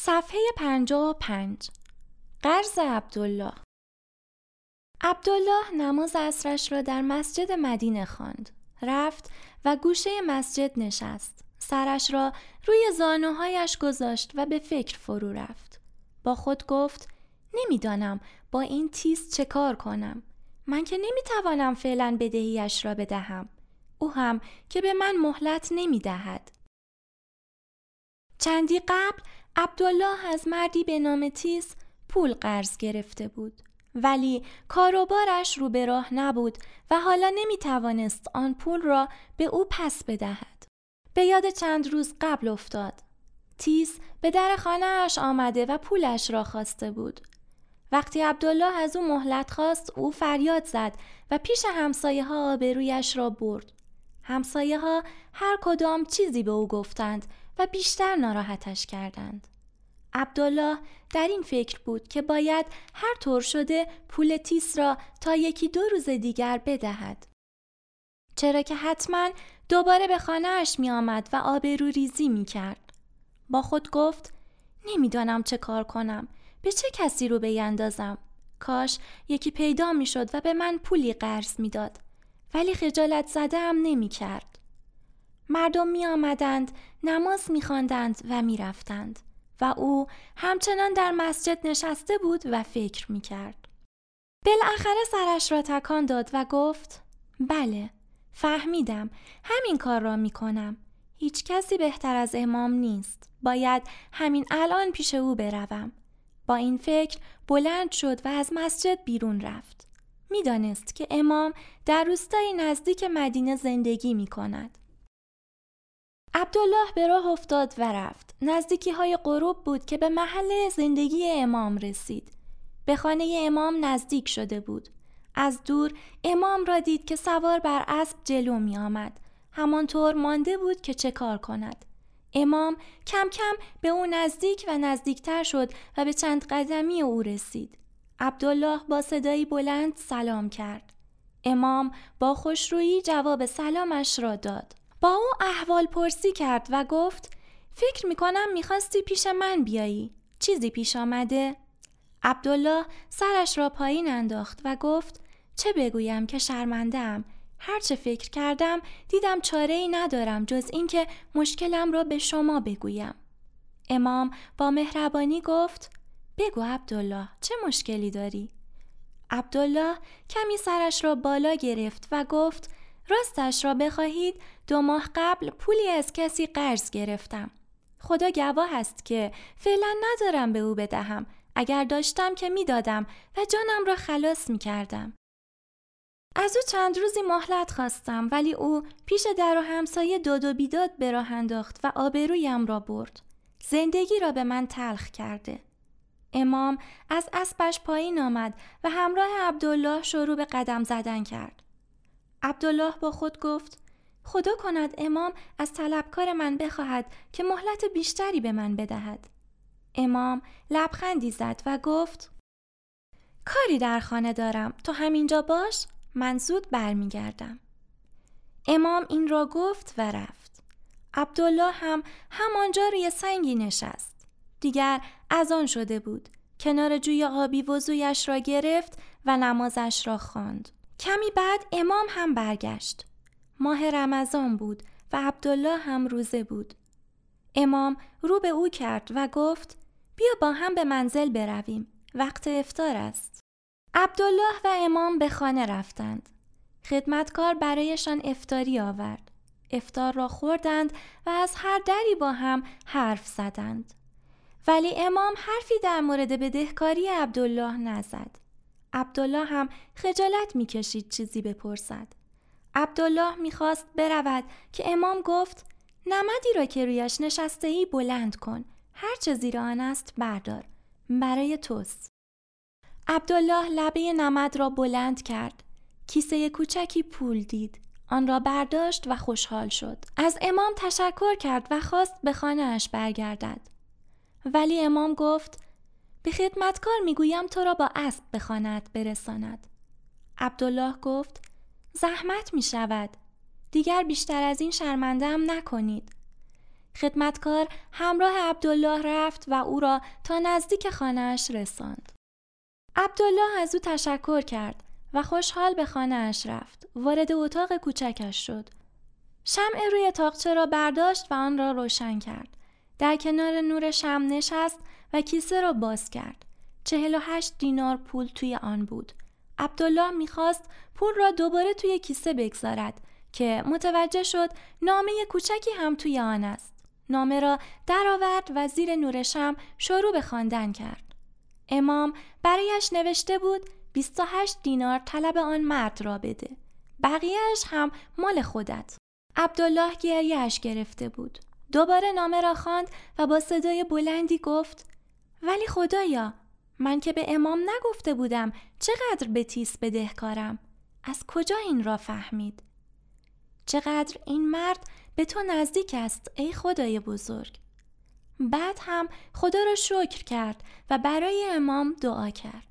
صفحه 55. قرض عبدالله. عبدالله نماز عصرش را در مسجد مدینه خواند. رفت و گوشه مسجد نشست. سرش را روی زانوهایش گذاشت و به فکر فرو رفت. با خود گفت نمیدانم با این تیز چه کار کنم. من که نمیتوانم فعلا بدهیش را بدهم. او هم که به من مهلت نمیدهد. چندی قبل عبدالله از مردی به نام تیز پول قرض گرفته بود. ولی کاروبارش رو به راه نبود و حالا نمیتوانست آن پول را به او پس بدهد. به یاد چند روز قبل افتاد. تیز به در خانه‌اش آمده و پولش را خواسته بود. وقتی عبدالله از او مهلت خواست، او فریاد زد و پیش همسایه‌ها آبرویش را برد. همسایه‌ها هر کدام چیزی به او گفتند و بیشتر ناراحتش کردند. عبدالله در این فکر بود که باید هر طور شده پول تیس را تا 1-2 روز دیگر بدهد. چرا که حتما دوباره به خانه‌اش می آمد و آبرو ریزی می کرد. با خود گفت نمیدانم چه کار کنم. به چه کسی رو بیندازم؟ کاش یکی پیدا می شد و به من پولی قرض می داد. ولی خجالت زده هم نمی کرد. مردم می آمدند، نماز می خواندند و می رفتند. و او همچنان در مسجد نشسته بود و فکر می کرد. بالاخره سرش را تکان داد و گفت بله، فهمیدم، همین کار را می کنم. هیچ کسی بهتر از امام نیست. باید همین الان پیش او بروم. با این فکر بلند شد و از مسجد بیرون رفت. می دانست که امام در روستایی نزدیک مدینه زندگی می کند. عبدالله به راه افتاد و رفت. نزدیکی های غروب بود که به محل زندگی امام رسید. به خانه امام نزدیک شده بود. از دور امام را دید که سوار بر اسب جلو می آمد. همانطور مانده بود که چه کار کند. امام کم کم به او نزدیک و نزدیکتر شد و به چند قدمی او رسید. عبدالله با صدایی بلند سلام کرد. امام با خوشرویی جواب سلامش را داد. با او احوال پرسی کرد و گفت فکر میکنم میخواستی پیش من بیایی. چیزی پیش آمده؟ عبدالله سرش را پایین انداخت و گفت چه بگویم که شرمنده‌ام. هر چه فکر کردم دیدم چاره‌ای ندارم جز اینکه مشکلم را به شما بگویم. امام با مهربانی گفت بگو عبدالله، چه مشکلی داری؟ عبدالله کمی سرش را بالا گرفت و گفت راستش را بخواهید 2 ماه قبل پولی از کسی قرض گرفتم. خدا گواه است که فعلا ندارم به او بدهم. اگر داشتم که میدادم و جانم را خلاص میکردم. از او چند روزی مهلت خواستم ولی او پیش در و همسایه داد و بیداد به راه انداخت و آبرویم را برد. زندگی را به من تلخ کرده. امام از اسبش پایین آمد و همراه عبدالله شروع به قدم زدن کرد. عبدالله با خود گفت خدا کند امام از طلبکار من بخواهد که مهلت بیشتری به من بدهد. امام لبخندی زد و گفت کاری در خانه دارم، تو همینجا باش، من زود برمیگردم. امام این را گفت و رفت. عبدالله هم همانجا روی سنگی نشست. دیگر اذان شده بود. کنار جوی آبی وضویش را گرفت و نمازش را خواند. کمی بعد امام هم برگشت. ماه رمضان بود و عبدالله هم روزه بود. امام رو به او کرد و گفت بیا با هم به منزل برویم. وقت افطار است. عبدالله و امام به خانه رفتند. خدمتکار برایشان افطاری آورد. افطار را خوردند و از هر دری با هم حرف زدند. ولی امام حرفی در مورد بدهکاری عبدالله نزد. عبدالله هم خجالت می‌کشید چیزی بپرسد. عبدالله می‌خواست برود که امام گفت نمدی را که رویش نشسته‌ای بلند کن. هر چه زیر آن است بردار. برای توست. عبدالله لبه نمد را بلند کرد. کیسه کوچکی پول دید. آن را برداشت و خوشحال شد. از امام تشکر کرد و خواست به خانه‌اش برگردد. ولی امام گفت به خدمتکار میگویم تو را با اسب به خانه‌ات برساند. عبدالله گفت زحمت می شود. دیگر بیشتر از این شرمنده هم نکنید. خدمتکار همراه عبدالله رفت و او را تا نزدیک خانه‌اش رساند. عبدالله از او تشکر کرد و خوشحال به خانه‌اش رفت. وارد اتاق کوچکش شد. شمع روی تاقچه را برداشت و آن را روشن کرد. در کنار نور شمع نشست و کیسه را باز کرد. 48 دینار پول توی آن بود. عبدالله می‌خواست پول را دوباره توی کیسه بگذارد که متوجه شد نامه کوچکی هم توی آن است. نامه را درآورد و زیر نور شمع شروع به خواندن کرد. امام برایش نوشته بود 28 دینار طلب آن مرد را بده. بقیه‌اش هم مال خودت. عبدالله گریه‌اش گرفته بود. دوباره نامه را خواند و با صدای بلندی گفت ولی خدایا، من که به امام نگفته بودم چقدر به تیس بدهکارم. از کجا این را فهمید؟ چقدر این مرد به تو نزدیک است ای خدای بزرگ. بعد هم خدا را شکر کرد و برای امام دعا کرد.